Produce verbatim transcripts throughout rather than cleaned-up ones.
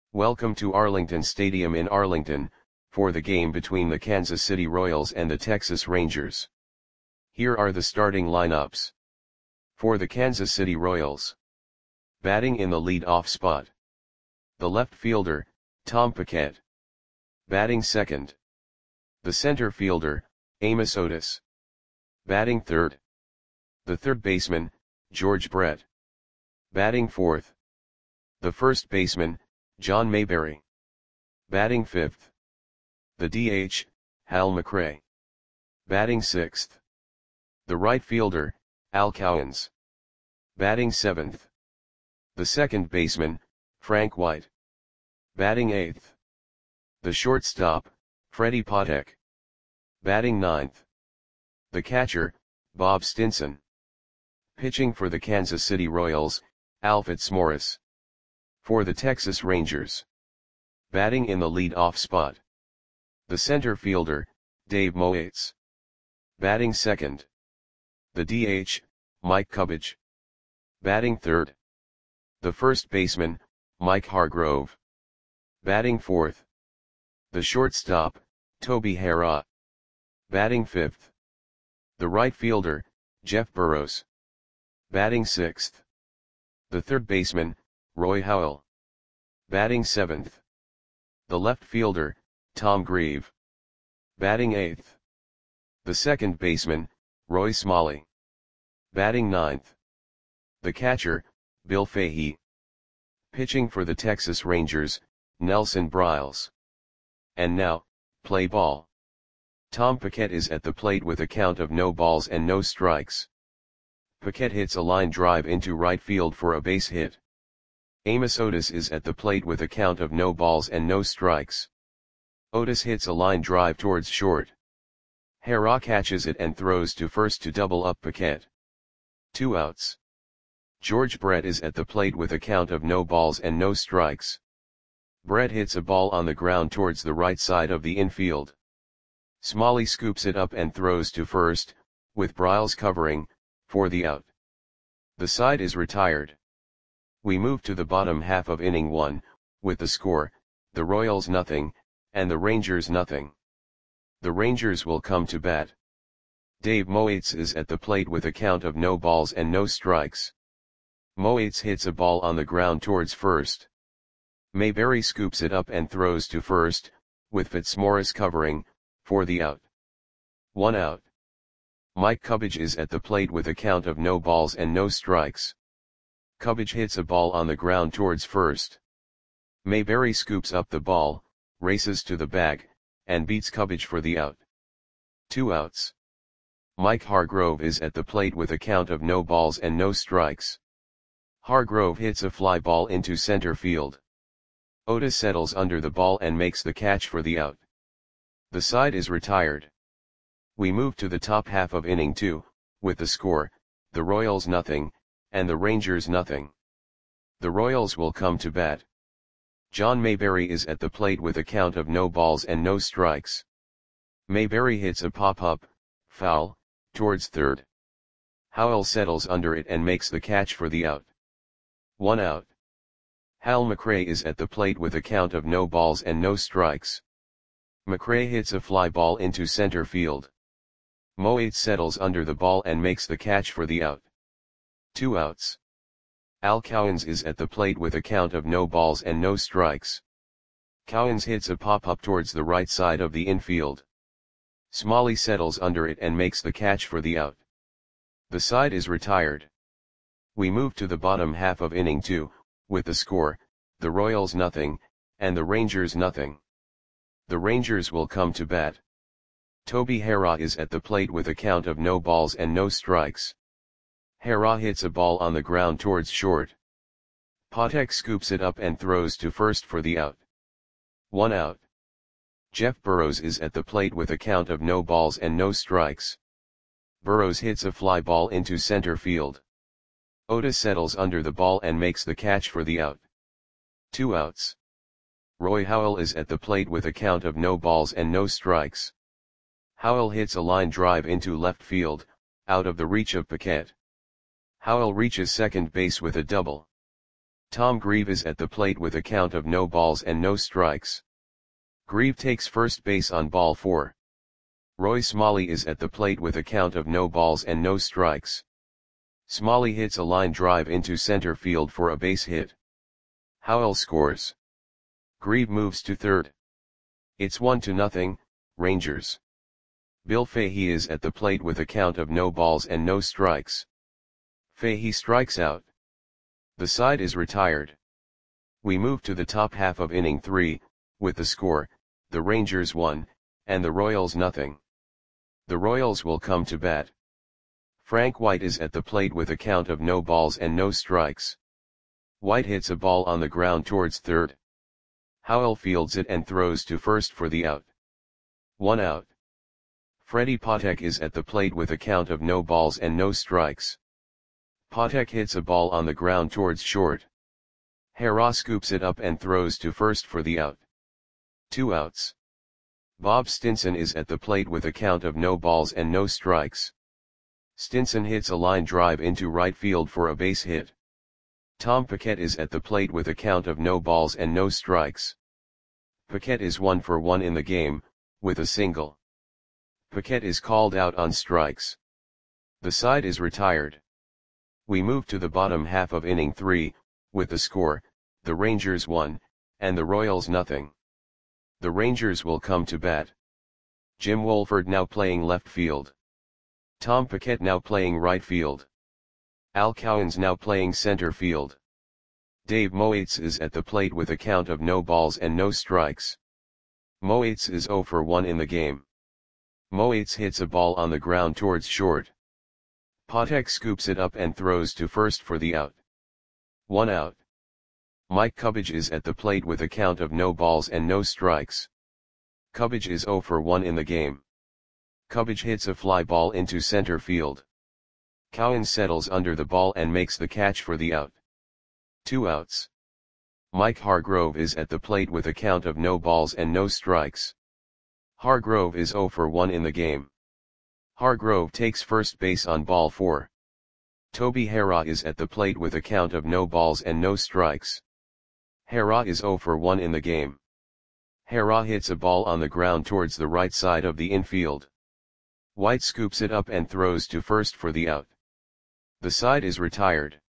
Welcome to Arlington Stadium in Arlington, for the game between the Kansas City Royals and the Texas Rangers. Here are the starting lineups. For the Kansas City Royals. Batting in the lead-off spot. The left fielder, Tom Paquette. Batting second. The center fielder, Amos Otis. Batting third. The third baseman, George Brett. Batting fourth. The first baseman, John Mayberry. Batting fifth. The D H, Hal McRae. Batting sixth. The right fielder, Al Cowens. Batting seventh. The second baseman, Frank White. Batting eighth. The shortstop, Freddie Patek. Batting ninth. The catcher, Bob Stinson. Pitching for the Kansas City Royals, Al Fitzmaurice. For the Texas Rangers. Batting in the lead-off spot. The center fielder, Dave Moates. Batting second. The D H, Mike Cubbage. Batting third. The first baseman, Mike Hargrove. Batting fourth. The shortstop, Toby Harrah. Batting fifth. The right fielder, Jeff Burrows. Batting sixth. The third baseman, Roy Howell. Batting seventh. The left fielder, Tom Grieve. Batting eighth. The second baseman, Roy Smalley. Batting ninth. The catcher, Bill Fahey. Pitching for the Texas Rangers, Nelson Briles. And now, play ball. Tom Paquette is at the plate with a count of no balls and no strikes. Paquette hits a line drive into right field for a base hit. Amos Otis is at the plate with a count of no balls and no strikes. Otis hits a line drive towards short. Harrah catches it and throws to first to double up Paquette. Two outs. George Brett is at the plate with a count of no balls and no strikes. Brett hits a ball on the ground towards the right side of the infield. Smalley scoops it up and throws to first, with Briles covering, for the out. The side is retired. We move to the bottom half of inning one, with the score, the Royals nothing, and the Rangers nothing. The Rangers will come to bat. Dave Moates is at the plate with a count of no balls and no strikes. Moates hits a ball on the ground towards first. Mayberry scoops it up and throws to first, with Fitzmaurice covering, for the out. One out. Mike Cubbage is at the plate with a count of no balls and no strikes. Cubbage hits a ball on the ground towards first. Mayberry scoops up the ball, races to the bag, and beats Cubbage for the out. Two outs. Mike Hargrove is at the plate with a count of no balls and no strikes. Hargrove hits a fly ball into center field. Otis settles under the ball and makes the catch for the out. The side is retired. We move to the top half of inning two, with the score, the Royals nothing, and the Rangers nothing. The Royals will come to bat. John Mayberry is at the plate with a count of no balls and no strikes. Mayberry hits a pop-up, foul, towards third. Howell settles under it and makes the catch for the out. One out. Hal McRae is at the plate with a count of no balls and no strikes. McRae hits a fly ball into center field. Moates settles under the ball and makes the catch for the out. Two outs. Al Cowens is at the plate with a count of no balls and no strikes. Cowens hits a pop-up towards the right side of the infield. Smalley settles under it and makes the catch for the out. The side is retired. We move to the bottom half of inning two, with the score, the Royals nothing, and the Rangers nothing. The Rangers will come to bat. Toby Harrah is at the plate with a count of no balls and no strikes. Harrah hits a ball on the ground towards short. Patek scoops it up and throws to first for the out. One out. Jeff Burrows is at the plate with a count of no balls and no strikes. Burrows hits a fly ball into center field. Otis settles under the ball and makes the catch for the out. Two outs. Roy Howell is at the plate with a count of no balls and no strikes. Howell hits a line drive into left field, out of the reach of Paquette. Howell reaches second base with a double. Tom Grieve is at the plate with a count of no balls and no strikes. Grieve takes first base on ball four. Roy Smalley is at the plate with a count of no balls and no strikes. Smalley hits a line drive into center field for a base hit. Howell scores. Grieve moves to third. It's one to nothing, Rangers. Bill Fahey is at the plate with a count of no balls and no strikes. Fahey strikes out. The side is retired. We move to the top half of inning three, with the score, the Rangers one, and the Royals nothing. The Royals will come to bat. Frank White is at the plate with a count of no balls and no strikes. White hits a ball on the ground towards third. Howell fields it and throws to first for the out. One out. Freddie Patek is at the plate with a count of no balls and no strikes. Patek hits a ball on the ground towards short. Hera scoops it up and throws to first for the out. Two outs. Bob Stinson is at the plate with a count of no balls and no strikes. Stinson hits a line drive into right field for a base hit. Tom Paquette is at the plate with a count of no balls and no strikes. Paquette is one for one in the game, with a single. Paquette is called out on strikes. The side is retired. We move to the bottom half of inning three, with the score, the Rangers one, and the Royals nothing. The Rangers will come to bat. Jim Wolford now playing left field. Tom Paquette now playing right field. Al Cowens now playing center field. Dave Moates is at the plate with a count of no balls and no strikes. Moates is zero for one in the game. Moates hits a ball on the ground towards short. Patek scoops it up and throws to first for the out. One out. Mike Cubbage is at the plate with a count of no balls and no strikes. Cubbage is zero for one in the game. Cubbage hits a fly ball into center field. Cowan settles under the ball and makes the catch for the out. Two outs. Mike Hargrove is at the plate with a count of no balls and no strikes. Hargrove is zero for one in the game. Hargrove takes first base on ball four. Toby Hera is at the plate with a count of no balls and no strikes. Hera is zero for one in the game. Hera hits a ball on the ground towards the right side of the infield. White scoops it up and throws to first for the out. The side is retired.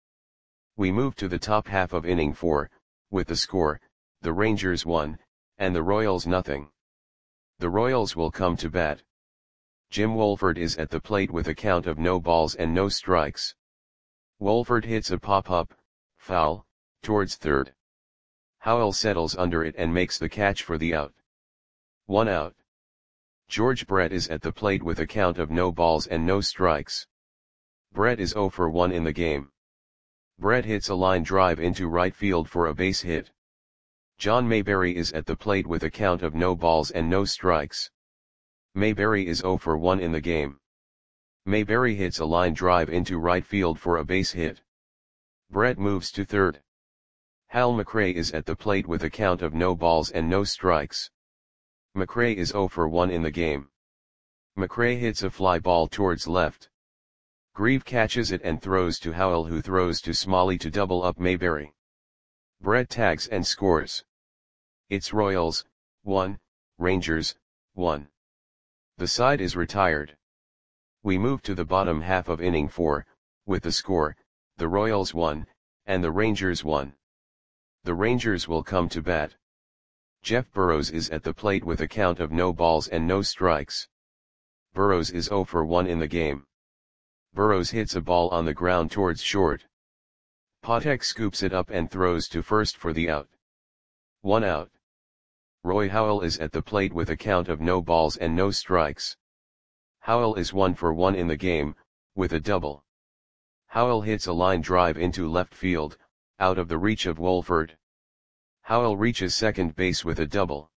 We move to the top half of inning four, with the score, the Rangers one, and the Royals nothing. The Royals will come to bat. Jim Wolford is at the plate with a count of no balls and no strikes. Wolford hits a pop-up, foul, towards third. Howell settles under it and makes the catch for the out. One out. George Brett is at the plate with a count of no balls and no strikes. Brett is zero for one in the game. Brett hits a line drive into right field for a base hit. John Mayberry is at the plate with a count of no balls and no strikes. Mayberry is zero for one in the game. Mayberry hits a line drive into right field for a base hit. Brett moves to third. Hal McRae is at the plate with a count of no balls and no strikes. McRae is zero for one in the game. McRae hits a fly ball towards left. Grieve catches it and throws to Howell, who throws to Smalley to double up Mayberry. Brett tags and scores. It's Royals, one, Rangers, one. The side is retired. We move to the bottom half of inning four, with the score, the Royals one, and the Rangers one. The Rangers will come to bat. Jeff Burrows is at the plate with a count of no balls and no strikes. Burrows is zero for one in the game. Burrows hits a ball on the ground towards short. Patek scoops it up and throws to first for the out. One out. Roy Howell is at the plate with a count of no balls and no strikes. Howell is one for one in the game, with a double. Howell hits a line drive into left field, out of the reach of Wolford. Howell reaches second base with a double.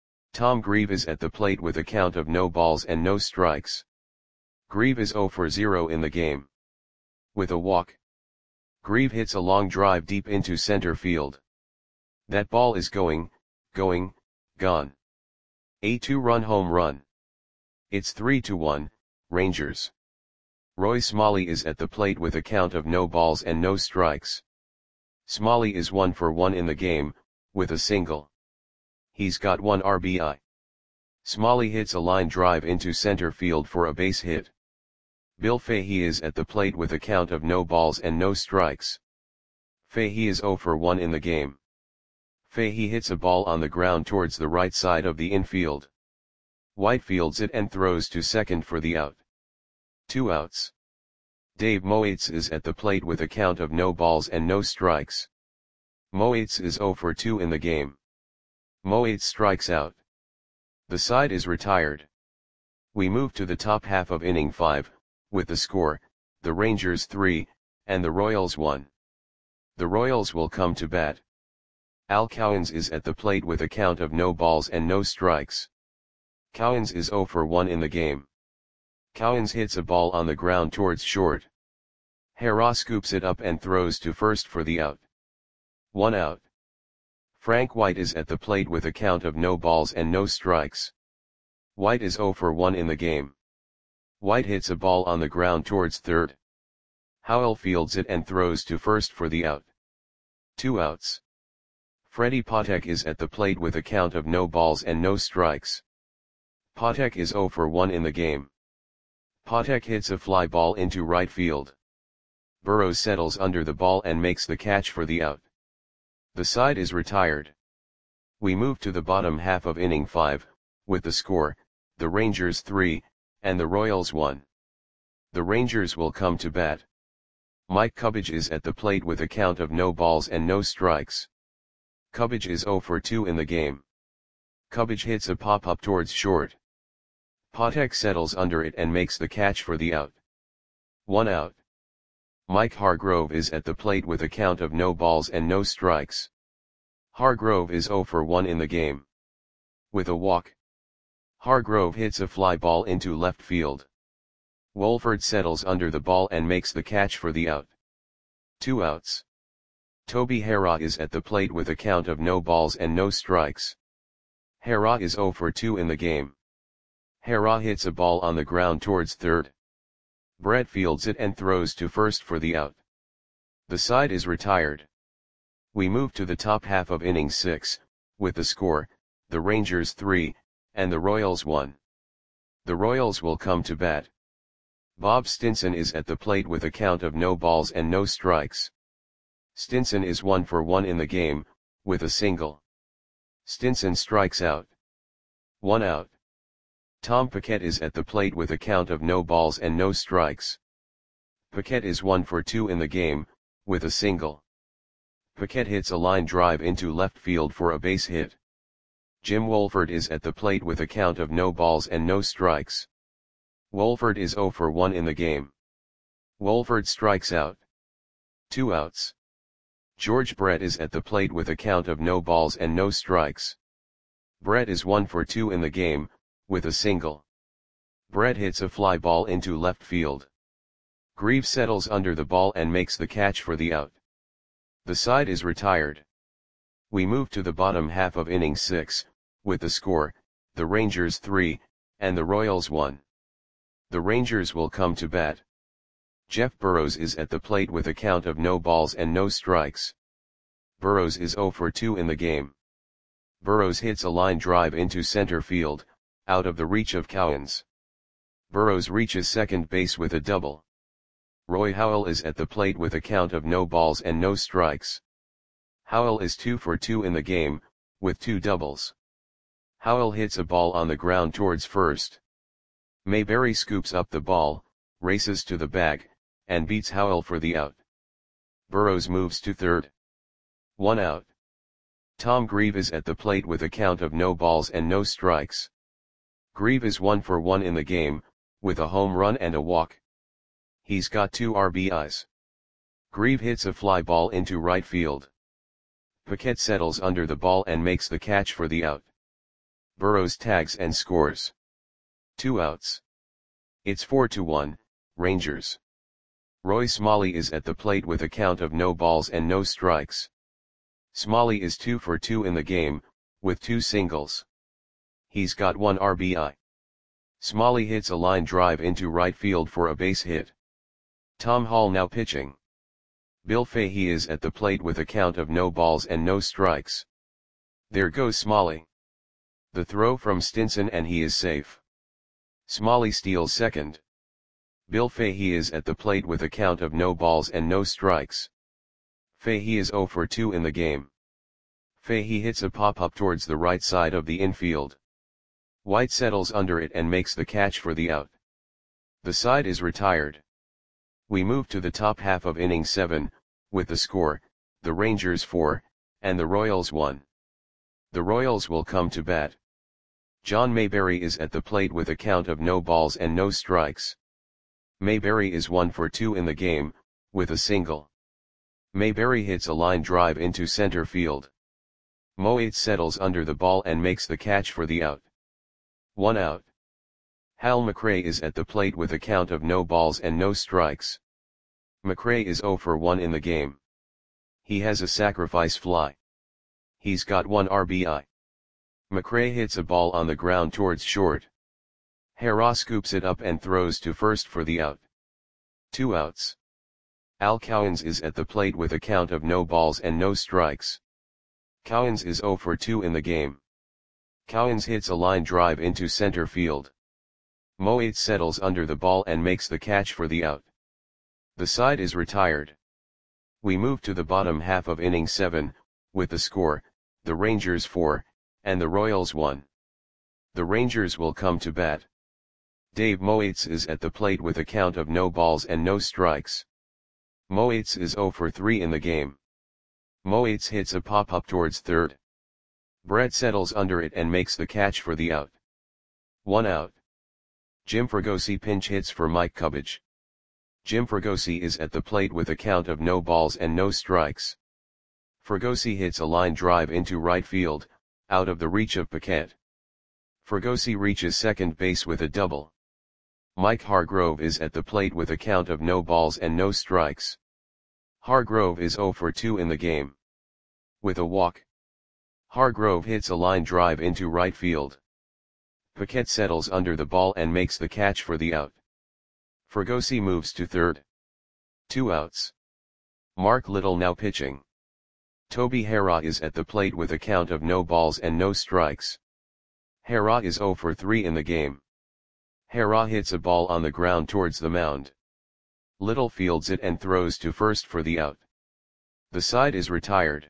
Tom Grieve is at the plate with a count of no balls and no strikes. Grieve is zero for zero in the game. With a walk. Grieve hits a long drive deep into center field. That ball is going, going, gone. A two-run home run. It's three to one, Rangers. Roy Smalley is at the plate with a count of no balls and no strikes. Smalley is one for one in the game, with a single. He's got one R B I. Smalley hits a line drive into center field for a base hit. Bill Fahey is at the plate with a count of no balls and no strikes. Fahey is zero for one in the game. Fahey hits a ball on the ground towards the right side of the infield. White fields it and throws to second for the out. Two outs. Dave Moates is at the plate with a count of no balls and no strikes. Moates is zero for two in the game. Moates strikes out. The side is retired. We move to the top half of inning five, with the score, the Rangers three, and the Royals one. The Royals will come to bat. Al Cowens is at the plate with a count of no balls and no strikes. Cowens is zero for one in the game. Cowens hits a ball on the ground towards short. Hara scoops it up and throws to first for the out. One out. Frank White is at the plate with a count of no balls and no strikes. White is zero for one in the game. White hits a ball on the ground towards third. Howell fields it and throws to first for the out. Two outs. Freddie Patek is at the plate with a count of no balls and no strikes. Patek is zero for one in the game. Patek hits a fly ball into right field. Burrows settles under the ball and makes the catch for the out. The side is retired. We move to the bottom half of inning five, with the score, the Rangers three, and the Royals one. The Rangers will come to bat. Mike Cubbage is at the plate with a count of no balls and no strikes. Cubbage is zero for two in the game. Cubbage hits a pop-up towards short. Patek settles under it and makes the catch for the out. One out. Mike Hargrove is at the plate with a count of no balls and no strikes. Hargrove is zero for one in the game. With a walk. Hargrove hits a fly ball into left field. Wolford settles under the ball and makes the catch for the out. Two outs. Toby Hara is at the plate with a count of no balls and no strikes. Hara is zero for two in the game. Hara hits a ball on the ground towards third. Brett fields it and throws to first for the out. The side is retired. We move to the top half of inning six, with the score, the Rangers three, and the Royals one. The Royals will come to bat. Bob Stinson is at the plate with a count of no balls and no strikes. Stinson is one for one in the game, with a single. Stinson strikes out. One out. Tom Paquette is at the plate with a count of no balls and no strikes. Paquette is one for two in the game, with a single. Paquette hits a line drive into left field for a base hit. Jim Wolford is at the plate with a count of no balls and no strikes. Wolford is zero for one in the game. Wolford strikes out. Two outs. George Brett is at the plate with a count of no balls and no strikes. Brett is one for two in the game, with a single. Brett hits a fly ball into left field. Greaves settles under the ball and makes the catch for the out. The side is retired. We move to the bottom half of inning six, with the score, the Rangers three, and the Royals one. The Rangers will come to bat. Jeff Burrows is at the plate with a count of no balls and no strikes. Burrows is zero for two in the game. Burrows hits a line drive into center field, out of the reach of Cowens. Burrows reaches second base with a double. Roy Howell is at the plate with a count of no balls and no strikes. Howell is two for two in the game, with two doubles. Howell hits a ball on the ground towards first. Mayberry scoops up the ball, races to the bag, and beats Howell for the out. Burrows moves to third. One out. Tom Grieve is at the plate with a count of no balls and no strikes. Grieve is one for one in the game, with a home run and a walk. He's got two R B Is. Grieve hits a fly ball into right field. Paquette settles under the ball and makes the catch for the out. Burrows tags and scores. Two outs. It's four to one, Rangers. Roy Smalley is at the plate with a count of no balls and no strikes. Smalley is two for two in the game, with two singles. He's got one R B I. Smalley hits a line drive into right field for a base hit. Tom Hall now pitching. Bill Fahey is at the plate with a count of no balls and no strikes. There goes Smalley. The throw from Stinson and he is safe. Smalley steals second. Bill Fahey is at the plate with a count of no balls and no strikes. Fahey is oh for two in the game. Fahey hits a pop-up towards the right side of the infield. White settles under it and makes the catch for the out. The side is retired. We move to the top half of inning seven, with the score, the Rangers four, and the Royals one. The Royals will come to bat. John Mayberry is at the plate with a count of no balls and no strikes. Mayberry is one for two in the game, with a single. Mayberry hits a line drive into center field. Moate settles under the ball and makes the catch for the out. One out. Hal McRae is at the plate with a count of no balls and no strikes. McRae is oh for one in the game. He has a sacrifice fly. He's got one R B I. McRae hits a ball on the ground towards short. Hara scoops it up and throws to first for the out. Two outs. Al Cowens is at the plate with a count of no balls and no strikes. Cowens is oh for two in the game. Cowens hits a line drive into center field. Moate settles under the ball and makes the catch for the out. The side is retired. We move to the bottom half of inning seven, with the score, the Rangers four, and the Royals one. The Rangers will come to bat. Dave Moates is at the plate with a count of no balls and no strikes. Moates is oh for three in the game. Moates hits a pop-up towards third. Brett settles under it and makes the catch for the out. One out. Jim Fregosi pinch hits for Mike Cubbage. Jim Fregosi is at the plate with a count of no balls and no strikes. Fregosi hits a line drive into right field, out of the reach of Paquette. Fregosi reaches second base with a double. Mike Hargrove is at the plate with a count of no balls and no strikes. Hargrove is oh for two in the game. With a walk. Hargrove hits a line drive into right field. Paquette settles under the ball and makes the catch for the out. Fregosi moves to third. Two outs. Mark Little now pitching. Toby Hara is at the plate with a count of no balls and no strikes. Hara is oh for three in the game. Hara hits a ball on the ground towards the mound. Little fields it and throws to first for the out. The side is retired.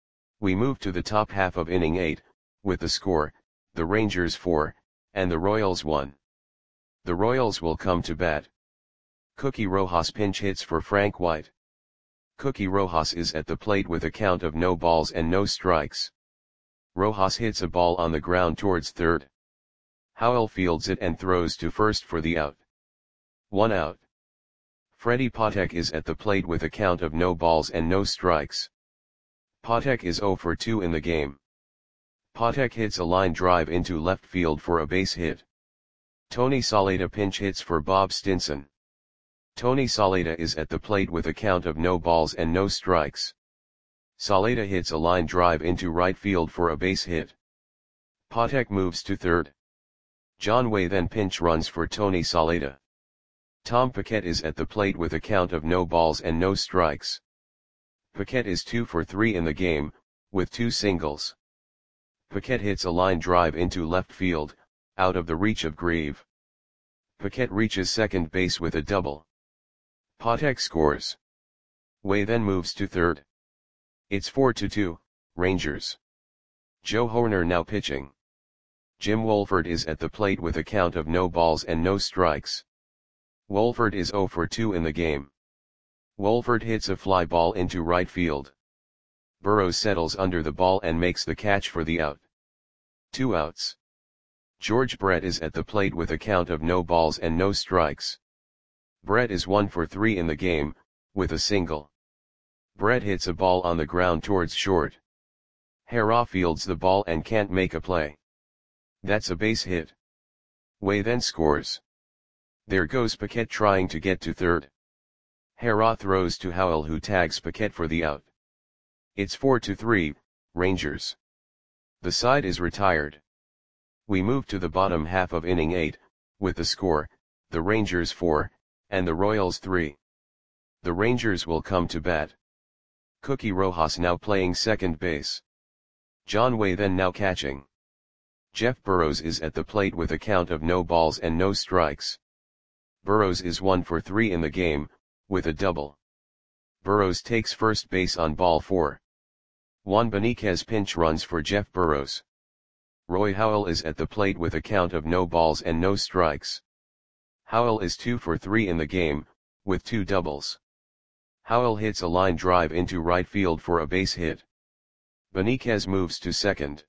We move to the top half of inning eight, with the score, the Rangers four, and the Royals one. The Royals will come to bat. Cookie Rojas pinch hits for Frank White. Cookie Rojas is at the plate with a count of no balls and no strikes. Rojas hits a ball on the ground towards third. Howell fields it and throws to first for the out. One out. Freddie Patek is at the plate with a count of no balls and no strikes. Patek is oh for two in the game. Patek hits a line drive into left field for a base hit. Tony Saleta pinch hits for Bob Stinson. Tony Saleta is at the plate with a count of no balls and no strikes. Saleta hits a line drive into right field for a base hit. Patek moves to third. John Way then pinch runs for Tony Saleta. Tom Paquette is at the plate with a count of no balls and no strikes. Paquette is two for three in the game, with two singles. Paquette hits a line drive into left field, out of the reach of Grieve. Paquette reaches second base with a double. Patek scores. Way then moves to third. It's four to two, Rangers. Joe Horner now pitching. Jim Wolford is at the plate with a count of no balls and no strikes. Wolford is oh for two in the game. Wolford hits a fly ball into right field. Burrows settles under the ball and makes the catch for the out. Two outs. George Brett is at the plate with a count of no balls and no strikes. Brett is one for three in the game, with a single. Brett hits a ball on the ground towards short. Hara fields the ball and can't make a play. That's a base hit. Way then scores. There goes Paquette trying to get to third. Hara throws to Howell who tags Paquette for the out. It's four to three, Rangers. The side is retired. We move to the bottom half of inning eight, with the score, the Rangers four, and the Royals three. The Rangers will come to bat. Cookie Rojas now playing second base. John Way then now catching. Jeff Burrows is at the plate with a count of no balls and no strikes. Burrows is one for three in the game, with a double. Burrows takes first base on ball four. Juan Beniquez pinch runs for Jeff Burrows. Roy Howell is at the plate with a count of no balls and no strikes. Howell is two for three in the game, with two doubles. Howell hits a line drive into right field for a base hit. Beniquez moves to second.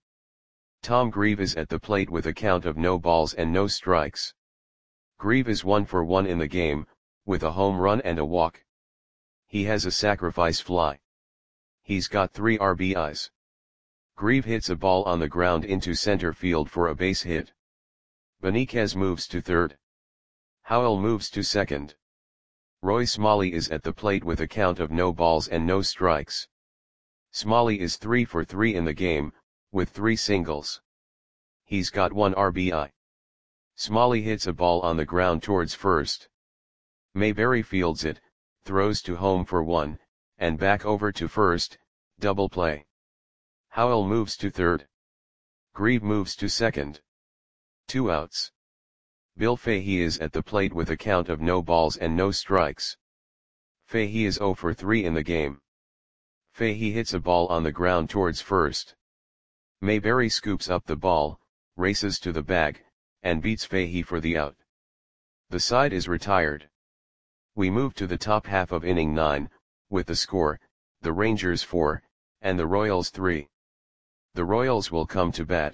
Tom Grieve is at the plate with a count of no balls and no strikes. Grieve is one for one in the game, with a home run and a walk. He has a sacrifice fly. He's got three R B Is. Grieve hits a ball on the ground into center field for a base hit. Beniquez moves to third. Howell moves to second. Roy Smalley is at the plate with a count of no balls and no strikes. Smalley is three for three in the game, with three singles. He's got one R B I. Smalley hits a ball on the ground towards first. Mayberry fields it, throws to home for one, and back over to first, double play. Howell moves to third. Grieve moves to second. Two outs. Bill Fahey is at the plate with a count of no balls and no strikes. Fahey is zero for three in the game. Fahey hits a ball on the ground towards first. Mayberry scoops up the ball, races to the bag, and beats Fahey for the out. The side is retired. We move to the top half of inning nine, with the score, the Rangers four, and the Royals three. The Royals will come to bat.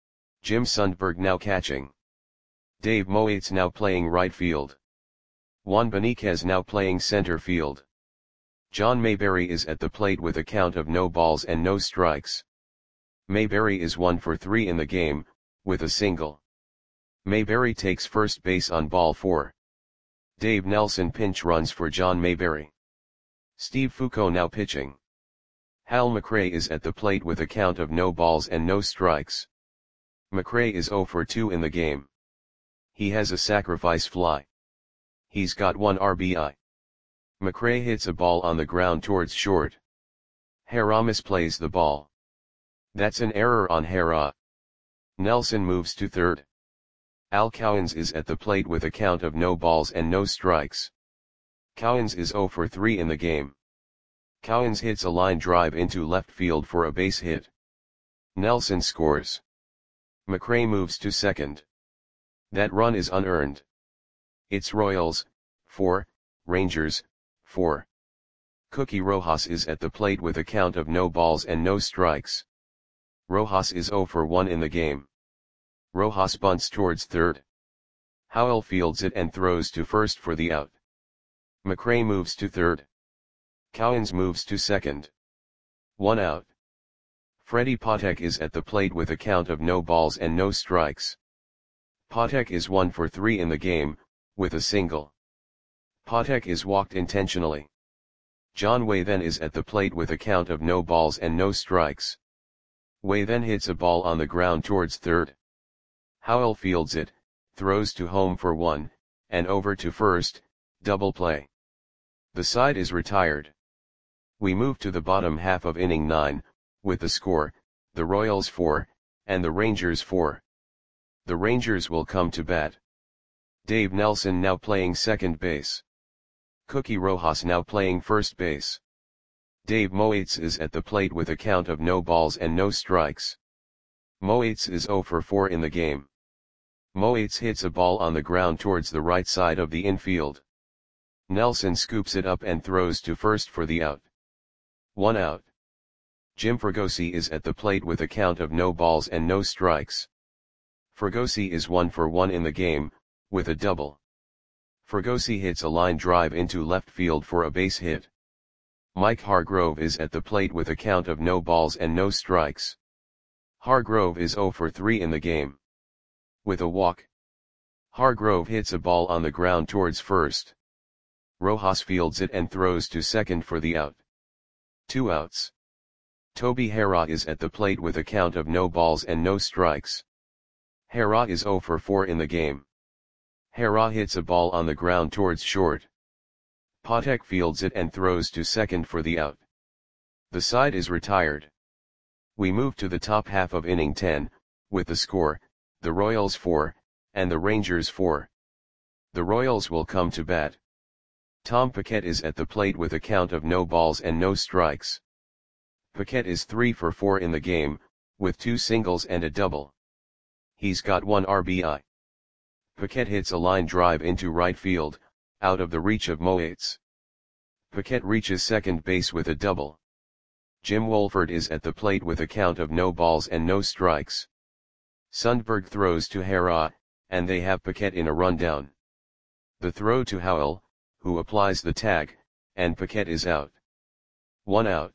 Jim Sundberg now catching. Dave Moates now playing right field. Juan Beniquez now playing center field. John Mayberry is at the plate with a count of no balls and no strikes. Mayberry is one for three in the game, with a single. Mayberry takes first base on ball four. Dave Nelson pinch runs for John Mayberry. Steve Foucault now pitching. Hal McRae is at the plate with a count of no balls and no strikes. McRae is zero for two in the game. He has a sacrifice fly. He's got one R B I. McRae hits a ball on the ground towards short. Hera misplays the ball. That's an error on Hera. Nelson moves to third. Al Cowens is at the plate with a count of no balls and no strikes. Cowens is zero for three in the game. Cowens hits a line drive into left field for a base hit. Nelson scores. McRae moves to second. That run is unearned. It's Royals, four, Rangers, four. Cookie Rojas is at the plate with a count of no balls and no strikes. Rojas is zero for one in the game. Rojas bunts towards third. Howell fields it and throws to first for the out. McRae moves to third. Cowens moves to second. One out. Freddie Patek is at the plate with a count of no balls and no strikes. Patek is one for three in the game, with a single. Patek is walked intentionally. John Way then is at the plate with a count of no balls and no strikes. Way then hits a ball on the ground towards third. Howell fields it, throws to home for one, and over to first, double play. The side is retired. We move to the bottom half of inning nine, with the score, the Royals four, and the Rangers four. The Rangers will come to bat. Dave Nelson now playing second base. Cookie Rojas now playing first base. Dave Moates is at the plate with a count of no balls and no strikes. Moates is zero for four in the game. Moates hits a ball on the ground towards the right side of the infield. Nelson scoops it up and throws to first for the out. One out. Jim Fregosi is at the plate with a count of no balls and no strikes. Fregosi is one for one in the game, with a double. Fregosi hits a line drive into left field for a base hit. Mike Hargrove is at the plate with a count of no balls and no strikes. Hargrove is zero for three in the game. With a walk. Hargrove hits a ball on the ground towards first. Rojas fields it and throws to second for the out. Two outs. Toby Hera is at the plate with a count of no balls and no strikes. Hera is zero for four in the game. Hera hits a ball on the ground towards short. Patek fields it and throws to second for the out. The side is retired. We move to the top half of inning ten, with the score, the Royals four, and the Rangers four. The Royals will come to bat. Tom Paquette is at the plate with a count of no balls and no strikes. Paquette is three for four in the game, with two singles and a double. He's got one R B I. Paquette hits a line drive into right field, out of the reach of Moates. Paquette reaches second base with a double. Jim Wohlford is at the plate with a count of no balls and no strikes. Sundberg throws to Hara, and they have Paquette in a rundown. The throw to Howell, who applies the tag, and Paquette is out. One out.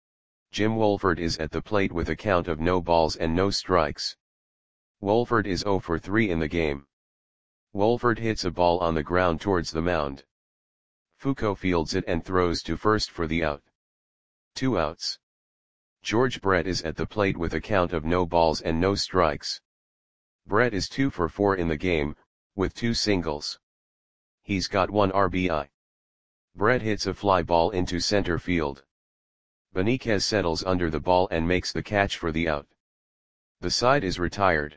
Jim Wohlford is at the plate with a count of no balls and no strikes. Wohlford is zero for three in the game. Wohlford hits a ball on the ground towards the mound. Foucault fields it and throws to first for the out. Two outs. George Brett is at the plate with a count of no balls and no strikes. Brett is two for four in the game, with two singles. He's got one R B I. Brett hits a fly ball into center field. Beniquez settles under the ball and makes the catch for the out. The side is retired.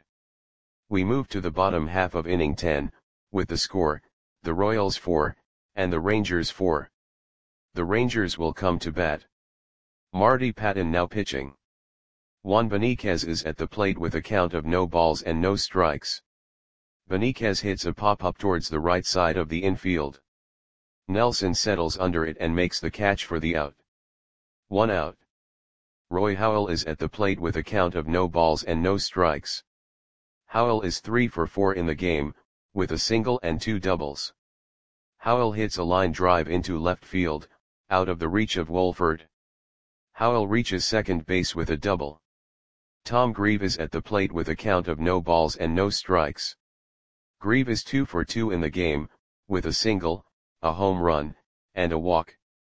We move to the bottom half of inning ten, with the score, the Royals four, and the Rangers four. The Rangers will come to bat. Marty Patton now pitching. Juan Beniquez is at the plate with a count of no balls and no strikes. Beniquez hits a pop-up towards the right side of the infield. Nelson settles under it and makes the catch for the out. One out. Roy Howell is at the plate with a count of no balls and no strikes. Howell is three for four in the game, with a single and two doubles. Howell hits a line drive into left field, out of the reach of Wohlford. Howell reaches second base with a double. Tom Grieve is at the plate with a count of no balls and no strikes. Grieve is two for two in the game, with a single, a home run, and a walk.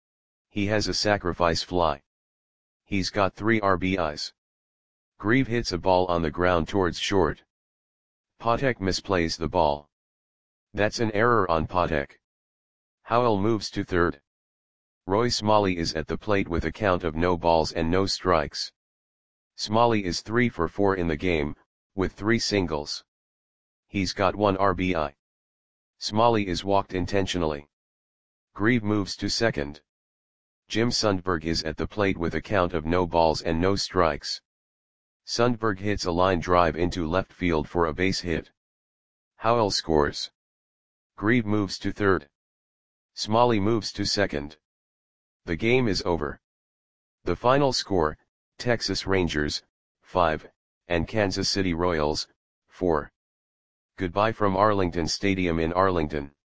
He has a sacrifice fly. He's got three R B Is. Grieve hits a ball on the ground towards short. Patek misplays the ball. That's an error on Patek. Howell moves to third. Roy Smalley is at the plate with a count of no balls and no strikes. Smalley is three for four in the game, with three singles. He's got one R B I. Smalley is walked intentionally. Grieve moves to second. Jim Sundberg is at the plate with a count of no balls and no strikes. Sundberg hits a line drive into left field for a base hit. Howell scores. Grieve moves to third. Smalley moves to second. The game is over. The final score, Texas Rangers, five, and Kansas City Royals, four. Goodbye from Arlington Stadium in Arlington.